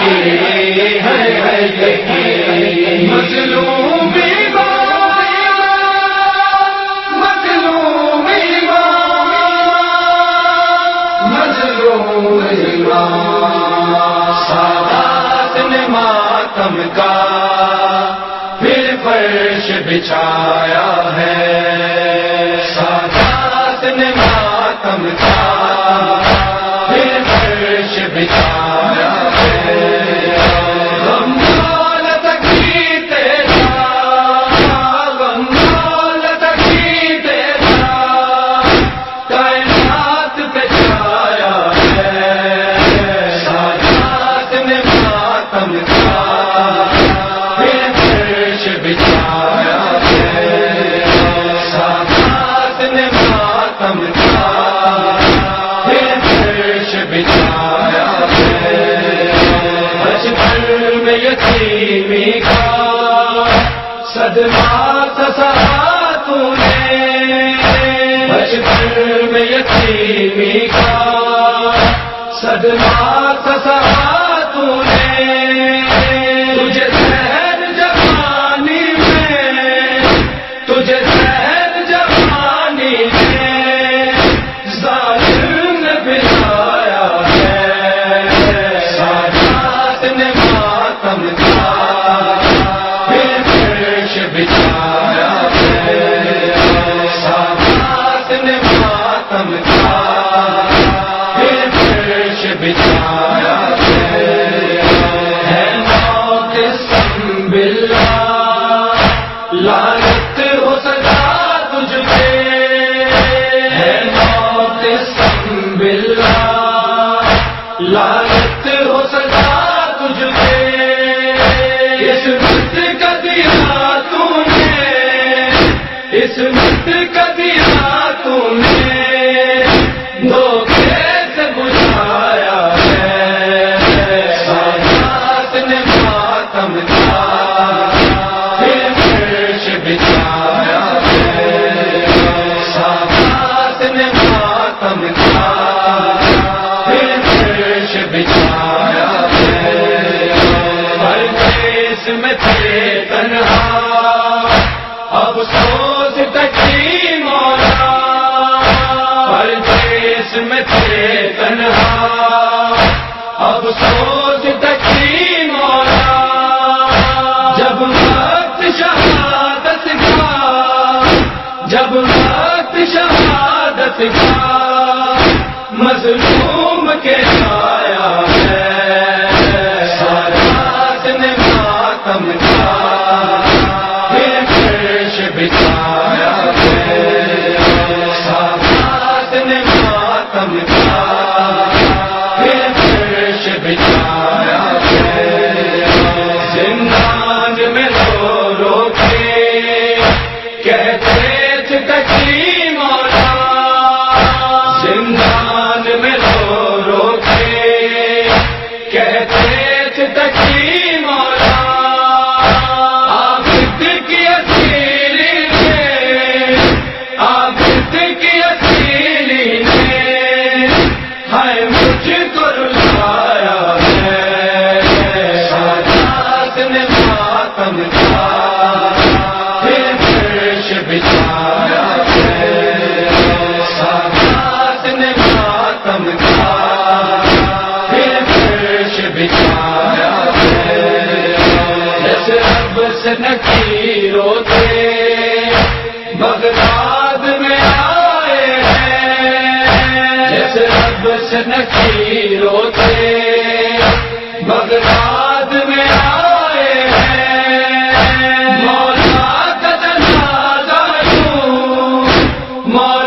مظلوم سادات نے ماتم کا پھر فرش بچھایا ہے، سادات نے ماتم کا پھر فرش بچھایا ہے، غم دولت کی تیرا، غم دولت کی تیرا کائنات پہ چھایا ہے، سادات نے ماتم کا پھر فرش بچھایا ہے، سادات نے ماتم کا پھر فرش بچھایا ہے، بچپن میں یتیمی کا صدمہ سہا تو نے، بچپن میں یتیمی کا صدمہ سہا تو نے، تجھے زہر جوانی میں، تجھے زہر جوانی میں ظالم نے پلایا ہے، سادات نے ماتم کا پھر فرش بچھایا ہے، سادات نے ماتم کا پھر فرش بچھایا ہے، موت سنبھلا لعنت ہو سدا تجھ پہ، ہے موت سنبھلا لعنت ہو سدا تجھ پہ، اس مت کا دیا تو نے، اس مت کا دیا تو نے دھوکے سے بجھایا ہے، سادات نے ماتم کا پھر فرش بچھایا ہے، سادات نے ماتم کا پھر فرش بچھایا ہے، پردیس میں تھے تنہا افسوس تکی مولا، پردیس میں تھے تنہا افسوس تکی مولا، جب وقت شہادت کا، جب وقت شہادت کا مظلوم کے آیا ہے، سادات نے ماتم کا پھر فرش بچھایا ہے، سادات نے ماتم کا پھر فرش بچھایا ہے، زندان میں رو رو کے کہتے تھے تکی مولا، زندان میں رو رو کے کہتے تھے تکی مولا، عابد کی اصیلی نے، عابد کی اصیلی نے ہائے مجھ کو رلایا ہے، سادات نے ماتم کا پھر فرش بچھایا ہے، سادات نے ماتم کا پھر فرش بچھایا ہے، جیسے رب سے نکیروں تھے بغداد میں آئے ہیں، جیسے رب سے نکیروں تھے بغداد میں آئے ہیں، مولا کا جنازہ یوں